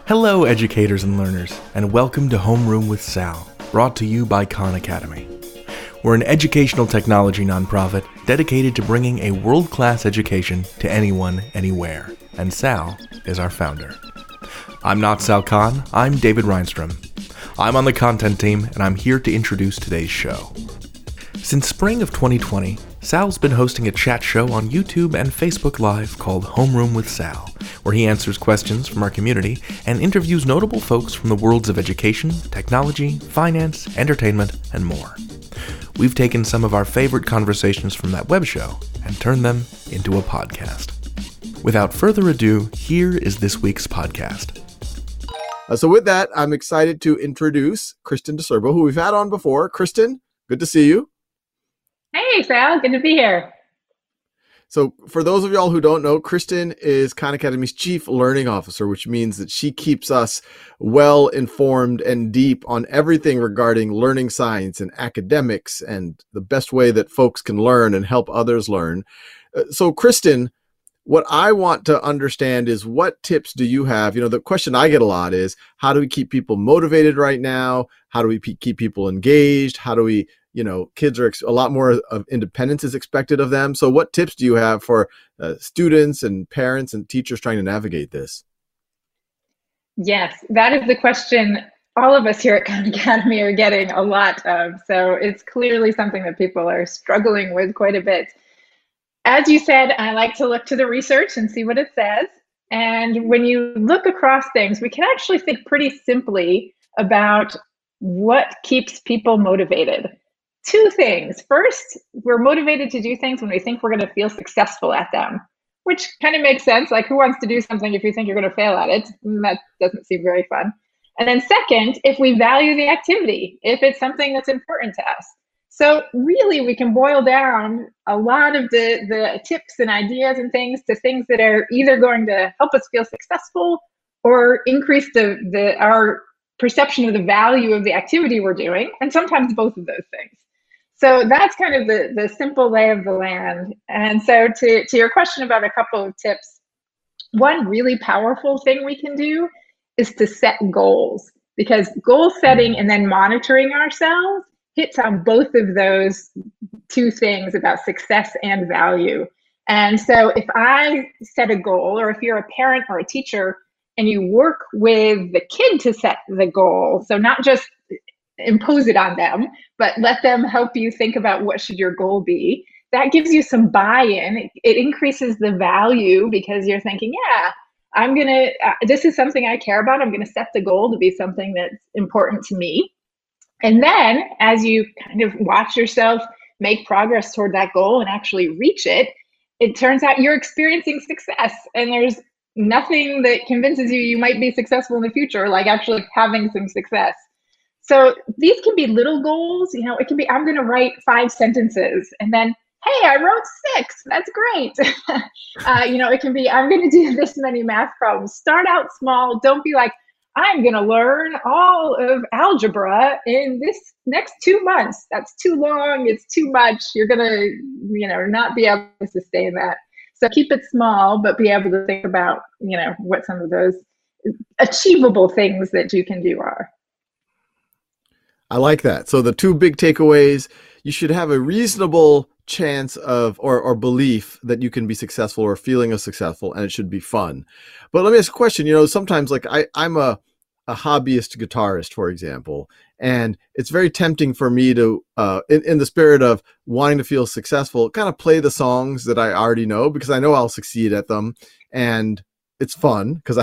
Hello, educators and learners, and welcome to Homeroom with Sal, brought to you by Khan Academy. We're an educational technology nonprofit dedicated to bringing a world-class education to anyone, anywhere, and Sal is our founder. I'm not Sal Khan, I'm David Reinstrom. I'm on the content team, and I'm here to introduce today's show. Since spring of 2020, Sal's been hosting a chat show on YouTube and Facebook Live called Homeroom with Sal, where he answers questions from our community and interviews notable folks from the worlds of education, technology, finance, entertainment, and more. We've taken some of our favorite conversations from that web show and turned them into a podcast. Without further ado, here is this week's podcast. So with that, I'm excited to introduce Kristen DeSerbo, who we've had on before. Kristen, good to see you. Hey, Sal. Good to be here. So for those of y'all who don't know, Kristen is Khan Academy's Chief Learning Officer, which means that she keeps us well informed and deep on everything regarding learning science and academics and the best way that folks can learn and help others learn. So Kristen, what I want to understand is, what tips do you have? You know, the question I get a lot is, how do we keep people motivated right now? How do we keep people engaged? How do we, kids are a lot more of independence is expected of them. So what tips do you have for students and parents and teachers trying to navigate this? Yes, that is the question all of us here at Khan Academy are getting a lot of. So it's clearly something that people are struggling with quite a bit. As you said, I like to look to the research and see what it says. And when you look across things, we can actually think pretty simply about what keeps people motivated. Two things. First, we're motivated to do things when we think we're going to feel successful at them, which kind of makes sense. Like, who wants to do something if you think you're going to fail at it? That doesn't seem very fun. And then second, if we value the activity, if it's something that's important to us. So really, we can boil down a lot of the tips and ideas and things to things that are either going to help us feel successful or increase our perception of the value of the activity we're doing, and sometimes both of those things. So that's kind of the simple lay of the land. And so to your question about a couple of tips, one really powerful thing we can do is to set goals, because goal setting and then monitoring ourselves hits on both of those two things about success and value. And so if I set a goal, or if you're a parent or a teacher and you work with the kid to set the goal, so not just impose it on them, but let them help you think about what should your goal be, that gives you some buy-in. It increases the value because you're thinking, yeah, this is something I care about. I'm going to set the goal to be something that's important to me. And then as you kind of watch yourself make progress toward that goal and actually reach it, it turns out you're experiencing success. And there's nothing that convinces you might be successful in the future like actually having some success. So these can be little goals. It can be, I'm going to write 5 sentences, and then, hey, I wrote 6. That's great. It can be, I'm going to do this many math problems. Start out small. Don't be like, I'm going to learn all of algebra in this next 2 months. That's too long. It's too much. You're going to, not be able to sustain that. So keep it small, but be able to think about, what some of those achievable things that you can do are. I like that. So the 2 big takeaways: you should have a reasonable chance of or belief that you can be successful, or feeling of successful, and it should be fun. But let me ask a question. Sometimes, like, I'm a hobbyist guitarist, for example, and it's very tempting for me to, in the spirit of wanting to feel successful, kind of play the songs that I already know, because I know I'll succeed at them, and it's fun because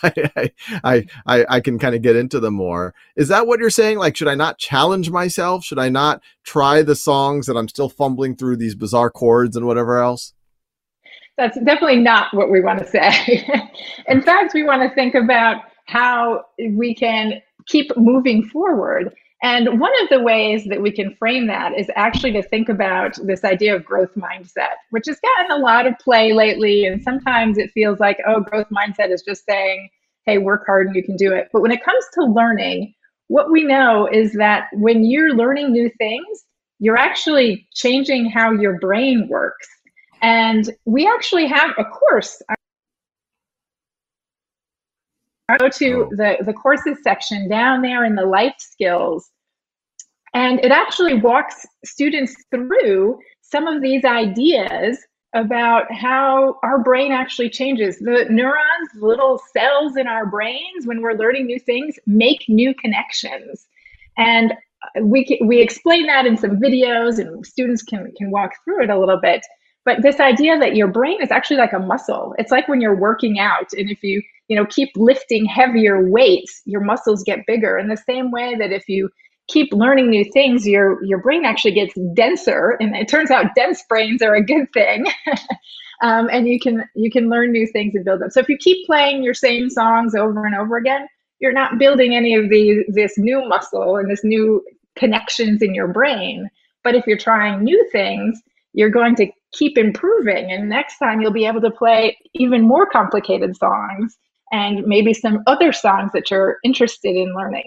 I can kind of get into them more. Is that what you're saying? Like, should I not challenge myself? Should I not try the songs that I'm still fumbling through these bizarre chords and whatever else? That's definitely not what we want to say. In fact, we want to think about how we can keep moving forward. And one of the ways that we can frame that is actually to think about this idea of growth mindset, which has gotten a lot of play lately. And sometimes it feels like, oh, growth mindset is just saying, hey, work hard and you can do it. But when it comes to learning, what we know is that when you're learning new things, you're actually changing how your brain works. And we actually have a course I go to the courses section down there in the life skills, and it actually walks students through some of these ideas about how our brain actually changes. The neurons, little cells in our brains, when we're learning new things, make new connections. And we explain that in some videos, and students can walk through it a little bit. But this idea that your brain is actually like a muscle. It's like when you're working out, and if you keep lifting heavier weights, your muscles get bigger. In the same way that if you keep learning new things, your brain actually gets denser, and it turns out dense brains are a good thing. And you can learn new things and build them. So if you keep playing your same songs over and over again, you're not building any of this new muscle and this new connections in your brain. But if you're trying new things, you're going to keep improving, and next time you'll be able to play even more complicated songs and maybe some other songs that you're interested in learning.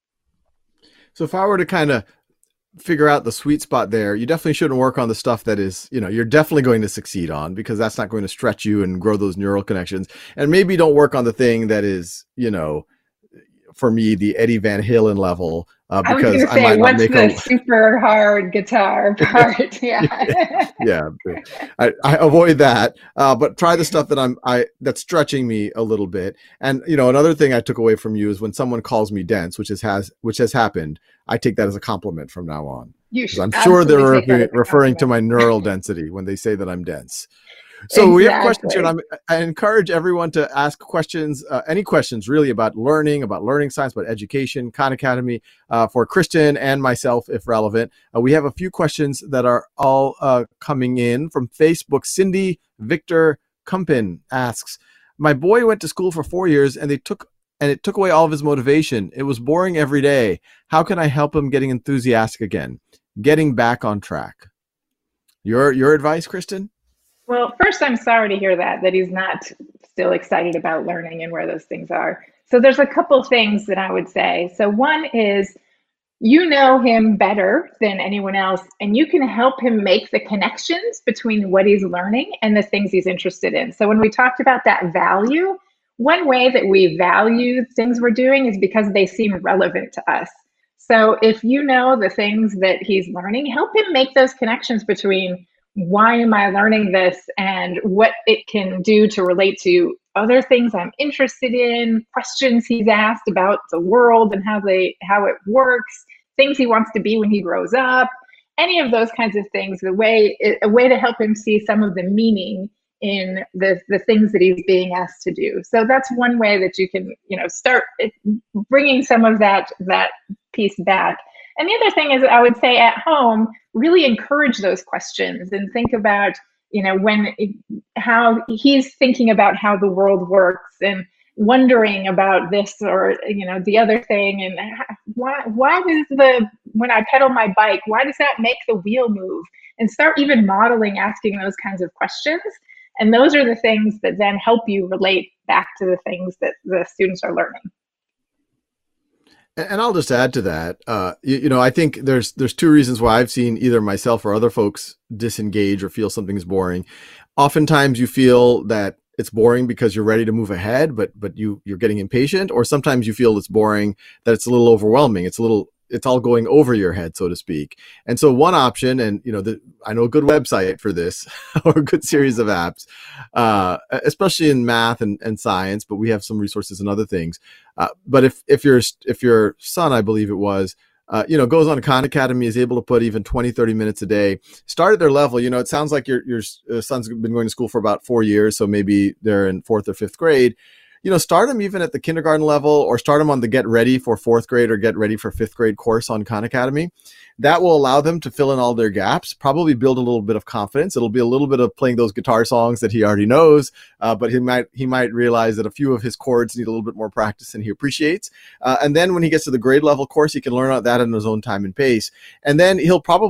So if I were to kind of figure out the sweet spot there, you definitely shouldn't work on the stuff that is, you're definitely going to succeed on, because that's not going to stretch you and grow those neural connections. And maybe don't work on the thing that is, for me, the Eddie Van Halen level, because I might not make the super hard guitar part. Yeah. Yeah. I avoid that, but try the stuff that that's stretching me a little bit. And another thing I took away from you is when someone calls me dense, which has happened, I take that as a compliment from now on. I'm sure they're referring to my neural density when they say that I'm dense. So exactly. We have questions here, and I encourage everyone to ask questions, any questions really about learning science, about education, Khan Academy, for Kristen and myself, if relevant. We have a few questions that are all coming in from Facebook. Cindy Victor Kumpin asks, my boy went to school for 4 years and it took away all of his motivation. It was boring every day. How can I help him getting enthusiastic again, getting back on track? Your advice, Kristen? Well, first, I'm sorry to hear that he's not still excited about learning and where those things are. So there's a couple things that I would say. So one is, you know him better than anyone else, and you can help him make the connections between what he's learning and the things he's interested in. So when we talked about that value, one way that we value things we're doing is because they seem relevant to us. So if you know the things that he's learning, help him make those connections between why am I learning this and what it can do to relate to other things I'm interested in, questions he's asked about the world and how it works, things he wants to be when he grows up, any of those kinds of things, a way to help him see some of the meaning in the things that he's being asked to do. So that's one way that you can, start bringing some of that piece back. And the other thing is, I would say at home, really encourage those questions and think about, how he's thinking about how the world works and wondering about this or, the other thing. And why does when I pedal my bike, why does that make the wheel move? And start even modeling, asking those kinds of questions. And those are the things that then help you relate back to the things that the students are learning. And I'll just add to that, I think there's two reasons why I've seen either myself or other folks disengage or feel something's boring. Oftentimes you feel that it's boring because you're ready to move ahead, but you're getting impatient, or sometimes you feel it's boring, that it's a little overwhelming. It's all going over your head, so to speak. And so one option, and I know a good website for this or a good series of apps, especially in math and science, but we have some resources and other things. But if your son, I believe it was, goes on Khan Academy, is able to put even 20, 30 minutes a day, start at their level. It sounds like your son's been going to school for about 4 years, so maybe they're in 4th or 5th grade. Start them even at the kindergarten level, or start them on the get ready for 4th grade or get ready for 5th grade course on Khan Academy. That will allow them to fill in all their gaps, probably build a little bit of confidence. It'll be a little bit of playing those guitar songs that he already knows, but he might realize that a few of his chords need a little bit more practice than he appreciates. And then when he gets to the grade level course, he can learn that in his own time and pace. And then he'll probably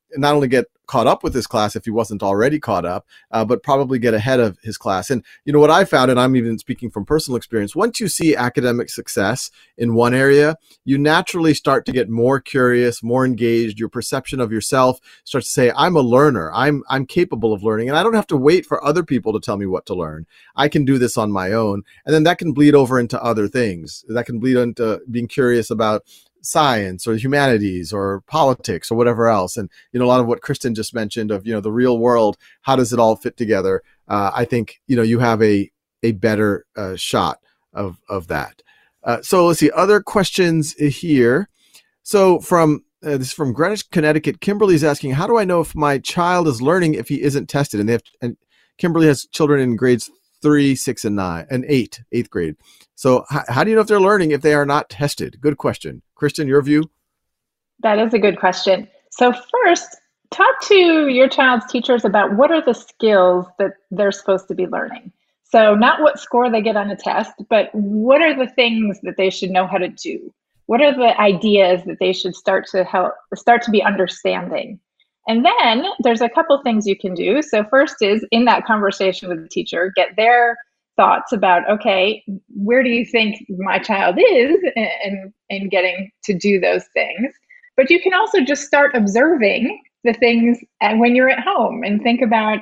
not only get caught up with his class if he wasn't already caught up, but probably get ahead of his class. And what I found, and I'm even speaking from personal experience, once you see academic success in one area, you naturally start to get more curious, more engaged. Your perception of yourself starts to say, I'm a learner. I'm capable of learning, and I don't have to wait for other people to tell me what to learn. I can do this on my own. And then that can bleed over into other things. That can bleed into being curious about science or humanities or politics or whatever else. And a lot of what Kristen just mentioned of the real world, how does it all fit together? I think you have a better shot of that. So let's see other questions here. So from this is from Greenwich, Connecticut. Kimberly's asking, how do I know if my child is learning if he isn't tested? And Kimberly has children in grades 3, 6, and 9, and 8, 8th grade. So how do you know if they're learning if they are not tested? Good question. Kristen, your view? That is a good question. So first, talk to your child's teachers about what are the skills that they're supposed to be learning. So not what score they get on a test, but what are the things that they should know how to do? What are the ideas that they should start to be understanding? And then there's a couple things you can do. So first is, in that conversation with the teacher, get their thoughts about, okay, where do you think my child is in getting to do those things? But you can also just start observing the things when you're at home and think about,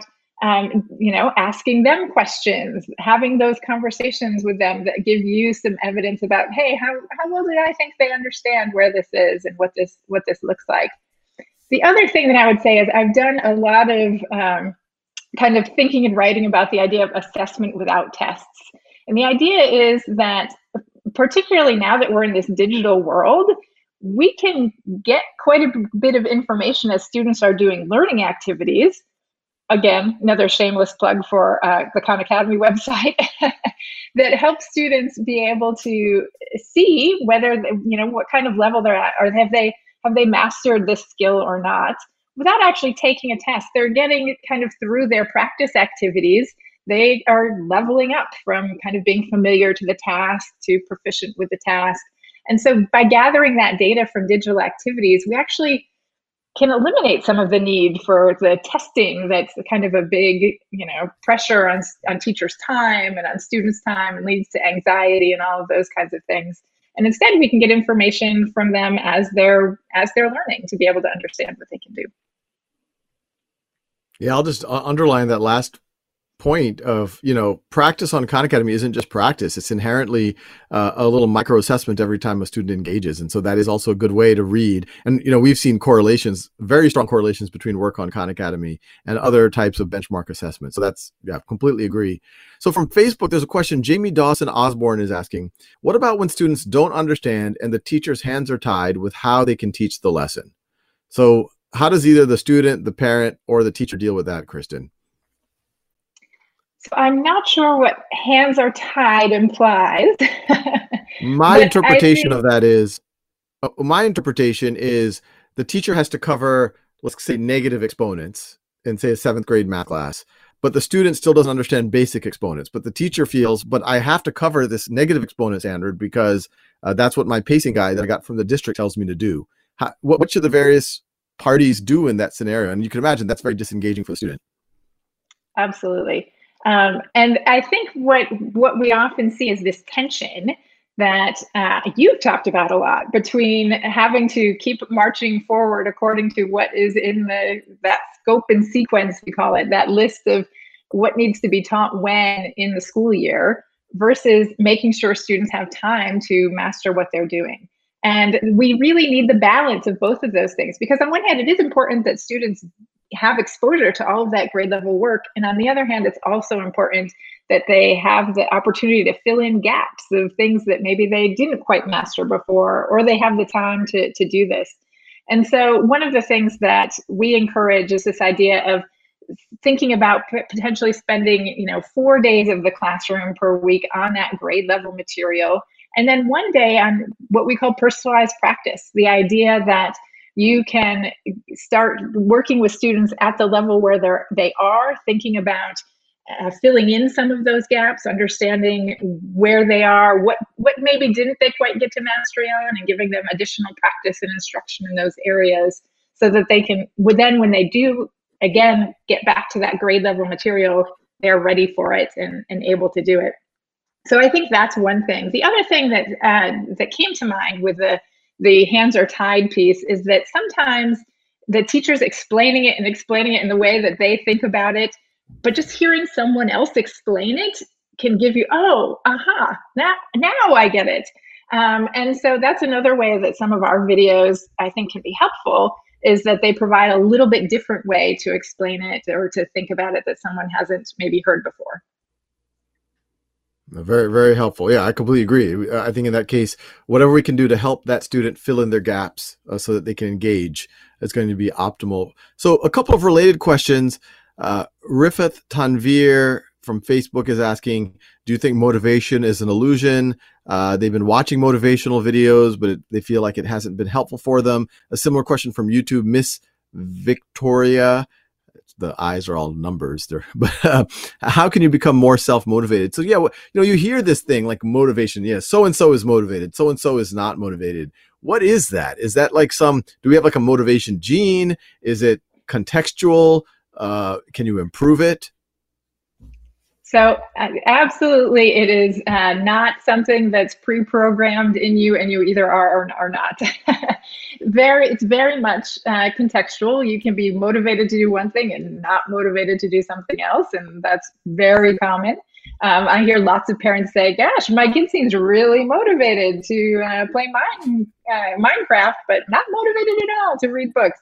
asking them questions, having those conversations with them that give you some evidence about, hey, how well did I think they understand where this is and what this looks like? The other thing that I would say is I've done a lot of kind of thinking and writing about the idea of assessment without tests. And the idea is that, particularly now that we're in this digital world, we can get quite a bit of information as students are doing learning activities. Again, another shameless plug for the Khan Academy website that helps students be able to see whether, what kind of level they're at, or have they mastered this skill or not, without actually taking a test. They're getting kind of through their practice activities. They are leveling up from kind of being familiar to the task to proficient with the task. And so by gathering that data from digital activities, we actually can eliminate some of the need for the testing that's kind of a big, pressure on teachers' time and on students' time, and leads to anxiety and all of those kinds of things. And instead, we can get information from them as they're learning to be able to understand what they can do. Yeah, I'll just underline that last point of, practice on Khan Academy isn't just practice. It's inherently a little micro assessment every time a student engages. And so that is also a good way to read. And, we've seen correlations, very strong correlations between work on Khan Academy and other types of benchmark assessment. So that's, completely agree. So from Facebook, there's a question. Jamie Dawson Osborne is asking, what about when students don't understand and the teacher's hands are tied with how they can teach the lesson? So how does either the student, the parent, or the teacher deal with that, Kristen? So I'm not sure what hands are tied implies. My interpretation of that is, the teacher has to cover, let's say, negative exponents in, say, a 7th grade math class, but the student still doesn't understand basic exponents. But the teacher feels, but I have to cover this negative exponent standard because that's what my pacing guide that I got from the district tells me to do. What should the various parties do in that scenario? And you can imagine that's very disengaging for the student. Absolutely. And I think what we often see is this tension that you've talked about a lot, between having to keep marching forward according to what is in that scope and sequence, we call it, that list of what needs to be taught when in the school year, versus making sure students have time to master what they're doing. And we really need the balance of both of those things, because on one hand, it is important that students have exposure to all of that grade level work. And on the other hand, it's also important that they have the opportunity to fill in gaps of things that maybe they didn't quite master before, or they have the time to do this. And so one of the things that we encourage is this idea of thinking about potentially spending, 4 days of the classroom per week on that grade level material, and then 1 day on what we call personalized practice. The idea that you can start working with students at the level where they are, thinking about filling in some of those gaps, understanding where they are, what maybe didn't they quite get to mastery on, and giving them additional practice and instruction in those areas, so that they can, then when they do, again, get back to that grade level material, they're ready for it and able to do it. So I think that's one thing. The other thing that that came to mind with the hands are tied piece is that sometimes the teacher's explaining it in the way that they think about it, but just hearing someone else explain it can give you, oh, aha, now I get it. And so that's another way that some of our videos, I think, can be helpful, is that they provide a little bit different way to explain it or to think about it that someone hasn't maybe heard before. Very, very helpful. Yeah, I completely agree. I think in that case, whatever we can do to help that student fill in their gaps so that they can engage is going to be optimal. So a couple of related questions. Rifat Tanvir from Facebook is asking, do you think motivation is an illusion? They've been watching motivational videos, but they feel like it hasn't been helpful for them. A similar question from YouTube, Miss Victoria. The eyes are all numbers there, but how can you become more self-motivated? So yeah, you hear this thing like motivation. Yeah, so-and-so is motivated. So-and-so is not motivated. What is that? Is that like do we have like a motivation gene? Is it contextual? Can you improve it? So absolutely, it is not something that's pre-programmed in you, and you either are or are not. It's very much contextual. You can be motivated to do one thing and not motivated to do something else, and that's very common. I hear lots of parents say, "Gosh, my kid seems really motivated to play Minecraft, but not motivated at all to read books."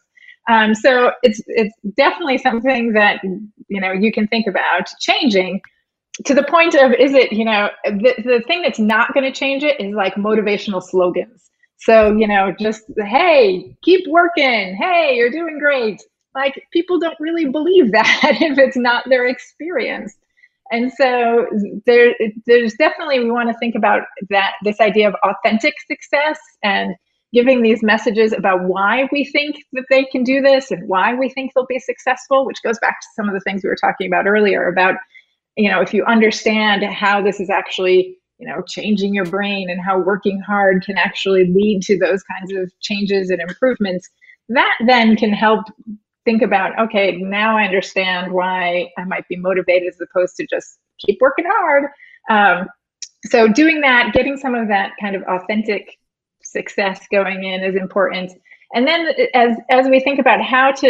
So it's definitely something that you can think about changing. To the point of, is it, the thing that's not going to change it is like motivational slogans. So, just, hey, keep working. Hey, you're doing great. Like, people don't really believe that if it's not their experience. And so there's definitely, we want to think about this idea of authentic success and giving these messages about why we think that they can do this and why we think they'll be successful, which goes back to some of the things we were talking about earlier about, if you understand how this is actually, changing your brain and how working hard can actually lead to those kinds of changes and improvements, that then can help think about, okay, now I understand why I might be motivated as opposed to just keep working hard. So doing that, getting some of that kind of authentic success going in is important. And then as we think about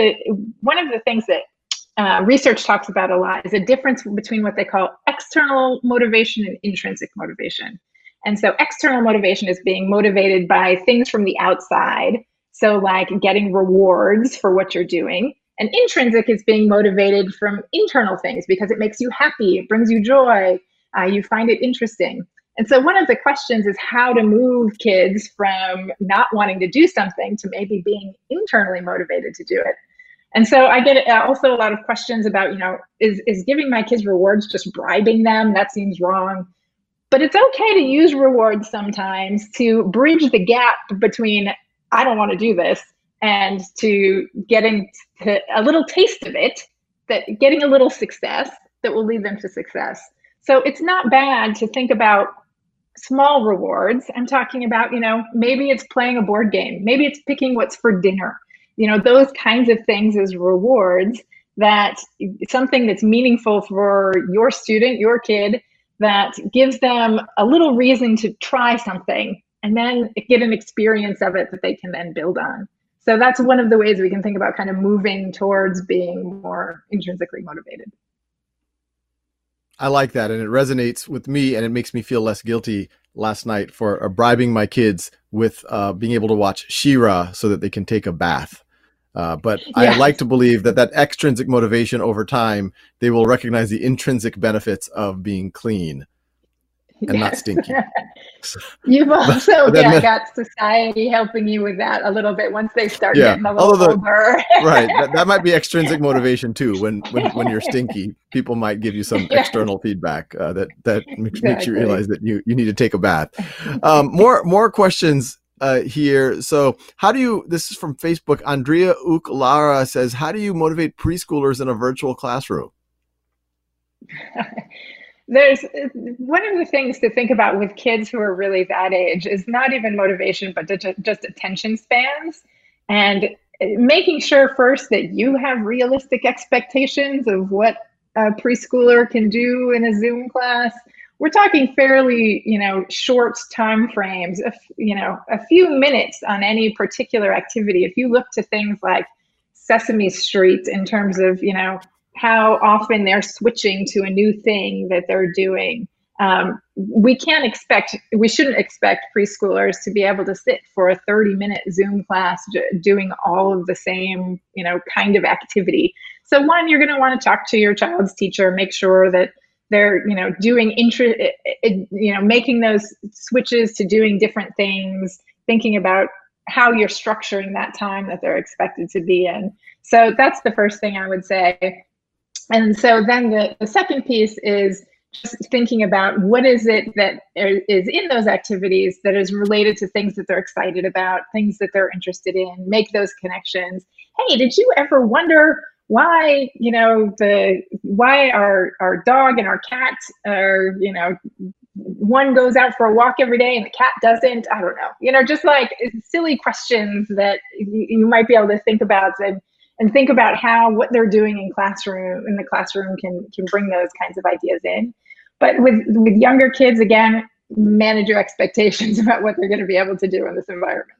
one of the things that research talks about a lot is a difference between what they call external motivation and intrinsic motivation. And so external motivation is being motivated by things from the outside. So like getting rewards for what you're doing. And intrinsic is being motivated from internal things because it makes you happy, it brings you joy, you find it interesting. And so one of the questions is how to move kids from not wanting to do something to maybe being internally motivated to do it. And so I get also a lot of questions about, is giving my kids rewards just bribing them? That seems wrong. But it's okay to use rewards sometimes to bridge the gap between I don't want to do this and to getting to a little taste of it, that getting a little success that will lead them to success. So it's not bad to think about small rewards. I'm talking about, maybe it's playing a board game. Maybe it's picking what's for dinner. Those kinds of things as rewards, that something that's meaningful for your student, your kid, that gives them a little reason to try something and then get an experience of it that they can then build on. So that's one of the ways we can think about kind of moving towards being more intrinsically motivated. I like that. And it resonates with me, and it makes me feel less guilty last night for bribing my kids with being able to watch She-Ra so that they can take a bath. But I like to believe that extrinsic motivation over time, they will recognize the intrinsic benefits of being clean and not stinky. You've also got society helping you with that a little bit once they start getting a little older. Right. That might be extrinsic motivation too. When you're stinky, people might give you some external feedback that makes you realize that you need to take a bath. More questions here. So this is from Facebook. Andrea Uklara says, how do you motivate preschoolers in a virtual classroom? There's one of the things to think about with kids who are really that age is not even motivation, but just attention spans. And making sure first that you have realistic expectations of what a preschooler can do in a Zoom class. We're talking fairly, short time frames, a few minutes on any particular activity. If you look to things like Sesame Street in terms of, how often they're switching to a new thing that they're doing, we shouldn't expect preschoolers to be able to sit for a 30-minute Zoom class doing all of the same, kind of activity. So one, you're going to want to talk to your child's teacher, make sure that they're, making those switches to doing different things, thinking about how you're structuring that time that they're expected to be in. So that's the first thing I would say. And so then the second piece is just thinking about what is it that is in those activities that is related to things that they're excited about, things that they're interested in, make those connections. Hey, did you ever wonder why, why our dog and our cat are, one goes out for a walk every day and the cat doesn't? I don't know, just like silly questions that you might be able to think about and think about how what they're doing in the classroom can bring those kinds of ideas in. But with younger kids, again, manage your expectations about what they're going to be able to do in this environment.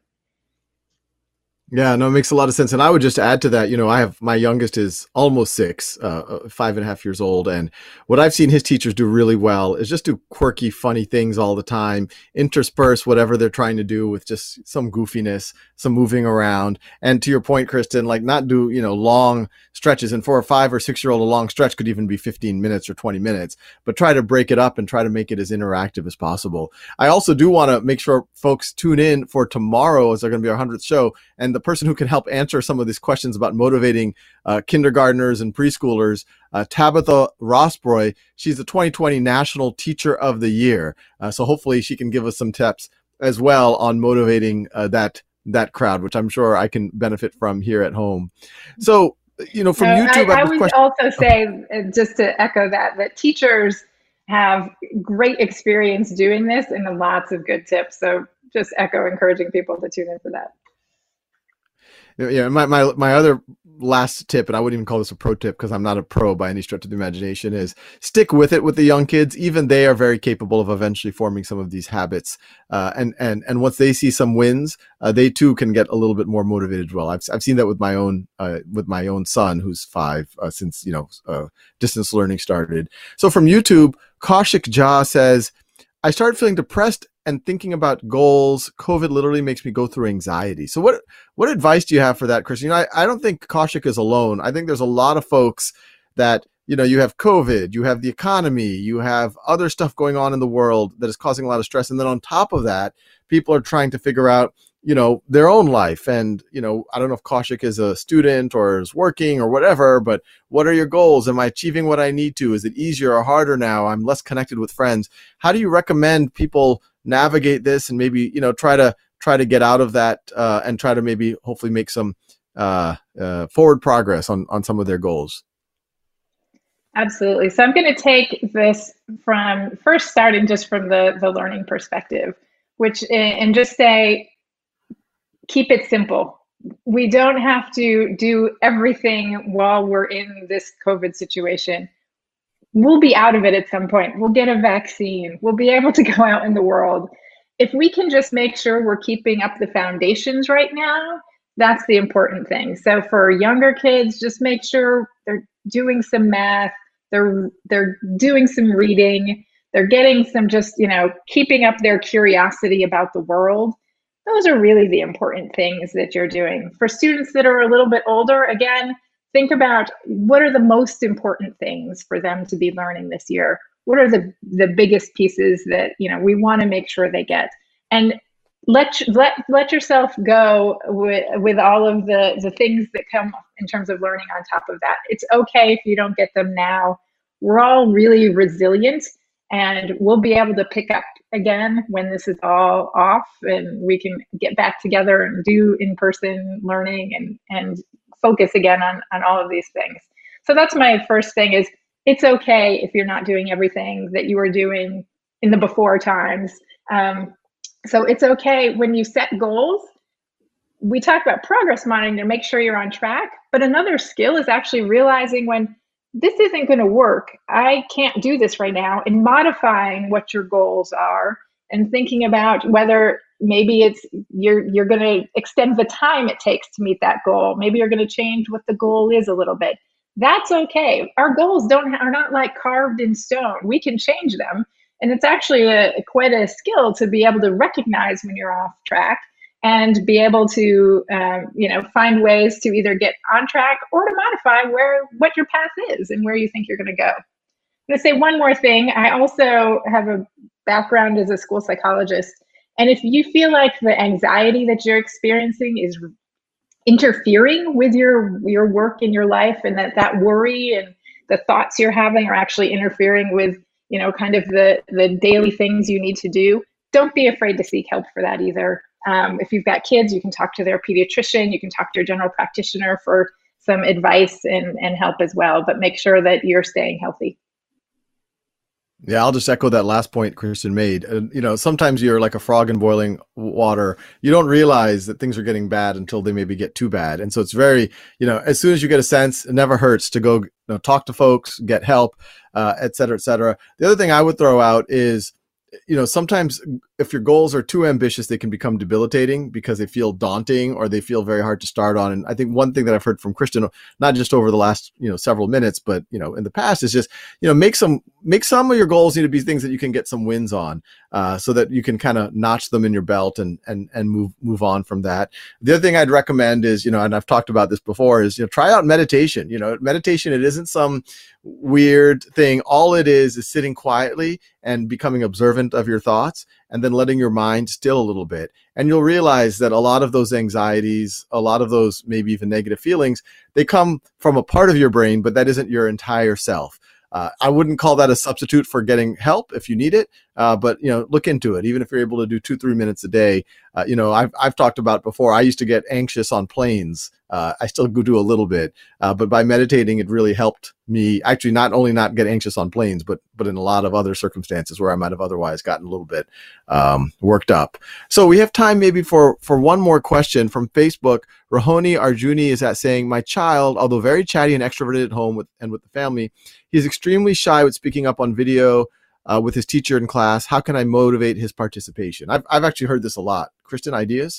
Yeah, no, it makes a lot of sense. And I would just add to that, my youngest is almost 6, 5.5 years old. And what I've seen his teachers do really well is just do quirky, funny things all the time, intersperse whatever they're trying to do with just some goofiness, some moving around. And to your point, Kristen, like not do, long stretches. And for a 5 or 6 year old, a long stretch could even be 15 minutes or 20 minutes, but try to break it up and try to make it as interactive as possible. I also do want to make sure folks tune in for tomorrow, as they're going to be our 100th show. And the person who can help answer some of these questions about motivating kindergartners and preschoolers, Tabitha Rossbroy, she's the 2020 National Teacher of the Year. So hopefully she can give us some tips as well on motivating that crowd, which I'm sure I can benefit from here at home. So, from YouTube, I would also say, just to echo that teachers have great experience doing this and lots of good tips. So just encouraging people to tune in for that. Yeah, my other last tip, and I wouldn't even call this a pro tip because I'm not a pro by any stretch of the imagination, is stick with it with the young kids. Even they are very capable of eventually forming some of these habits. And once they see some wins, they too can get a little bit more motivated as well. I've seen that with my own son, who's 5, since distance learning started. So from YouTube, Kaushik Jha says, I started feeling depressed and thinking about goals. COVID literally makes me go through anxiety. So what advice do you have for that, Kristen? I don't think Kaushik is alone. I think there's a lot of folks that, you have COVID, you have the economy, you have other stuff going on in the world that is causing a lot of stress. And then on top of that, people are trying to figure out, their own life. And, I don't know if Kaushik is a student or is working or whatever, but what are your goals? Am I achieving what I need to? Is it easier or harder now? I'm less connected with friends. How do you recommend people navigate this and maybe, try to get out of that and try to maybe hopefully make some forward progress on some of their goals? Absolutely. So I'm going to take this from first starting just from the learning perspective, and just say, keep it simple. We don't have to do everything while we're in this COVID situation. We'll be out of it at some point. We'll get a vaccine. We'll be able to go out in the world. If we can just make sure we're keeping up the foundations right now, that's the important thing. So for younger kids, just make sure they're doing some math, they're doing some reading, they're getting some just, keeping up their curiosity about the world. Those are really the important things that you're doing. For students that are a little bit older, again, think about what are the most important things for them to be learning this year. What are the biggest pieces that we want to make sure they get, and let yourself go with all of the things that come in terms of learning on top of that. It's okay if you don't get them now. We're all really resilient, and we'll be able to pick up again when this is all off and we can get back together and do in-person learning and focus again on all of these things. So that's my first thing, is it's okay if you're not doing everything that you were doing in the before times. So it's okay when you set goals, we talk about progress monitoring to make sure you're on track, but another skill is actually realizing when this isn't going to work, I can't do this right now, and modifying what your goals are and thinking about whether maybe it's you're going to extend the time it takes to meet that goal. Maybe you're going to change what the goal is a little bit. That's okay. Our goals are not like carved in stone. We can change them, and it's actually quite a skill to be able to recognize when you're off track and be able to find ways to either get on track or to modify what your path is and where you think you're going to go. I'm going to say one more thing. I also have a background as a school psychologist, and if you feel like the anxiety that you're experiencing is interfering with your work in your life, and that worry and the thoughts you're having are actually interfering with kind of the daily things you need to do, don't be afraid to seek help for that either. If you've got kids, you can talk to their pediatrician, you can talk to your general practitioner for some advice and help as well, but make sure that you're staying healthy. Yeah, I'll just echo that last point Kristen made. Sometimes you're like a frog in boiling water. You don't realize that things are getting bad until they maybe get too bad. And so it's very, as soon as you get a sense, it never hurts to go talk to folks, get help, et cetera, et cetera. The other thing I would throw out is, sometimes if your goals are too ambitious, they can become debilitating because they feel daunting or they feel very hard to start on. And I think one thing that I've heard from Kristen, not just over the last, several minutes, but, in the past is just, make some of your goals need to be things that you can get some wins on, so that you can kind of notch them in your belt and move on from that. The other thing I'd recommend is, and I've talked about this before, is, try out meditation. Meditation, it isn't some weird thing. All it is sitting quietly and becoming observant of your thoughts, and then letting your mind still a little bit. And you'll realize that a lot of those anxieties, a lot of those maybe even negative feelings, they come from a part of your brain, but that isn't your entire self. I wouldn't call that a substitute for getting help if you need it, but look into it. Even if you're able to do 2-3 minutes a day, I've talked about before. I used to get anxious on planes. I still do a little bit, but by meditating, it really helped me actually not only not get anxious on planes, but in a lot of other circumstances where I might have otherwise gotten a little bit worked up. So we have time maybe for one more question from Facebook. Rohoni Arjuni is saying, my child, although very chatty and extroverted at home with the family, he's extremely shy with speaking up on video with his teacher in class. How can I motivate his participation? I've actually heard this a lot. Kristen, ideas?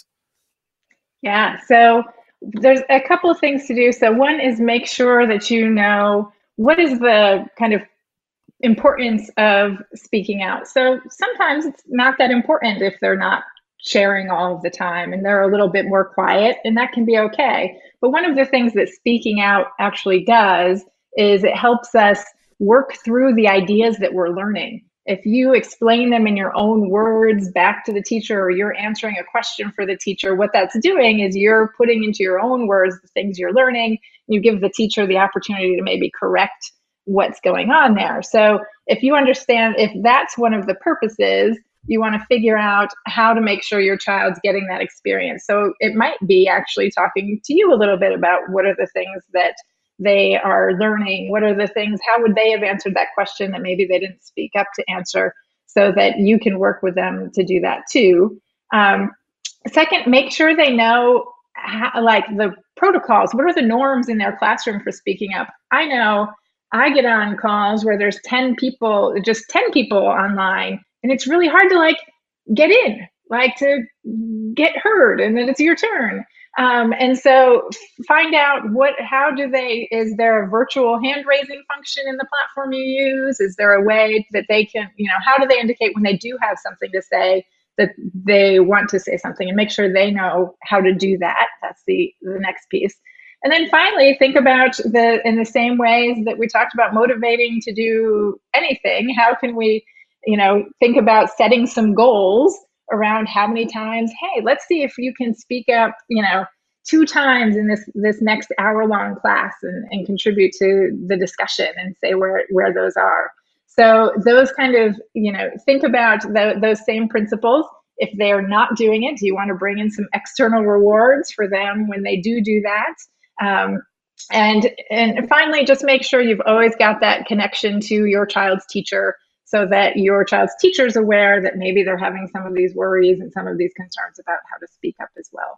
Yeah, so there's a couple of things to do. So one is make sure that you know what is the kind of importance of speaking out. So sometimes it's not that important if they're not sharing all of the time and they're a little bit more quiet, and that can be okay. But one of the things that speaking out actually does is it helps us work through the ideas that we're learning. If you explain them in your own words back to the teacher, or you're answering a question for the teacher, what that's doing is you're putting into your own words the things you're learning. You give the teacher the opportunity to maybe correct what's going on there. So if you understand, if that's one of the purposes, you want to figure out how to make sure your child's getting that experience. So it might be actually talking to you a little bit about what are the things that they are learning, what are the things, how would they have answered that question that maybe they didn't speak up to answer, so that you can work with them to do that too. Second, make sure they know like the protocols. What are the norms in their classroom for speaking up? I know I get on calls where there's 10 people, just 10 people online, and it's really hard to like get in, like to get heard, and then it's your turn. And so find out is there a virtual hand raising function in the platform you use? Is there a way that they can, how do they indicate when they do have something to say, that they want to say something, and make sure they know how to do that? That's the next piece. And then finally, think about in the same ways that we talked about motivating to do anything, how can we, think about setting some goals around how many times, hey, let's see if you can speak up, 2 times in this next hour-long class and contribute to the discussion and say where those are. So those kind of, think about those same principles. If they're not doing it, do you want to bring in some external rewards for them when they do that? And finally, just make sure you've always got that connection to your child's teacher, so that your child's teacher is aware that maybe they're having some of these worries and some of these concerns about how to speak up as well.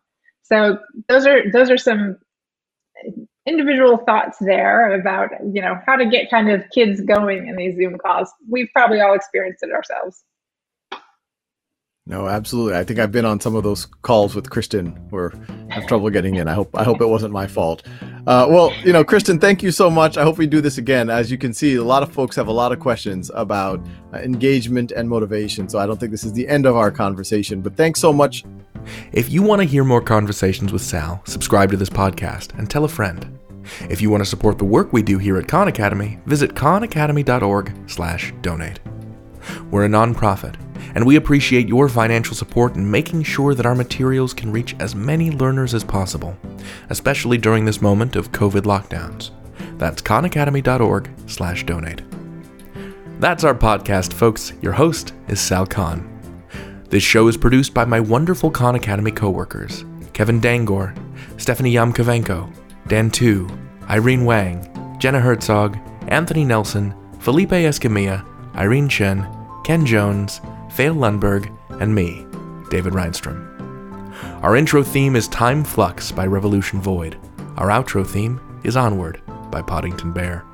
So those are some individual thoughts there about, how to get kind of kids going in these Zoom calls. We've probably all experienced it ourselves. No, absolutely. I think I've been on some of those calls with Kristen where I have trouble getting in. I hope it wasn't my fault. Well, Kristen, thank you so much. I hope we do this again. As you can see, a lot of folks have a lot of questions about engagement and motivation. So I don't think this is the end of our conversation, but thanks so much. If you want to hear more conversations with Sal, subscribe to this podcast and tell a friend. If you want to support the work we do here at Khan Academy, visit khanacademy.org/donate. We're a nonprofit, and we appreciate your financial support in making sure that our materials can reach as many learners as possible, especially during this moment of COVID lockdowns. That's khanacademy.org/donate. That's our podcast, folks. Your host is Sal Khan. This show is produced by my wonderful Khan Academy coworkers, Kevin Dangor, Stephanie Yamkovenko, Dan Tu, Irene Wang, Jenna Herzog, Anthony Nelson, Felipe Escamilla, Irene Chen, Ken Jones, Faye Lundberg, and me, David Reinstrom. Our intro theme is Time Flux by Revolution Void. Our outro theme is Onward by Poddington Bear.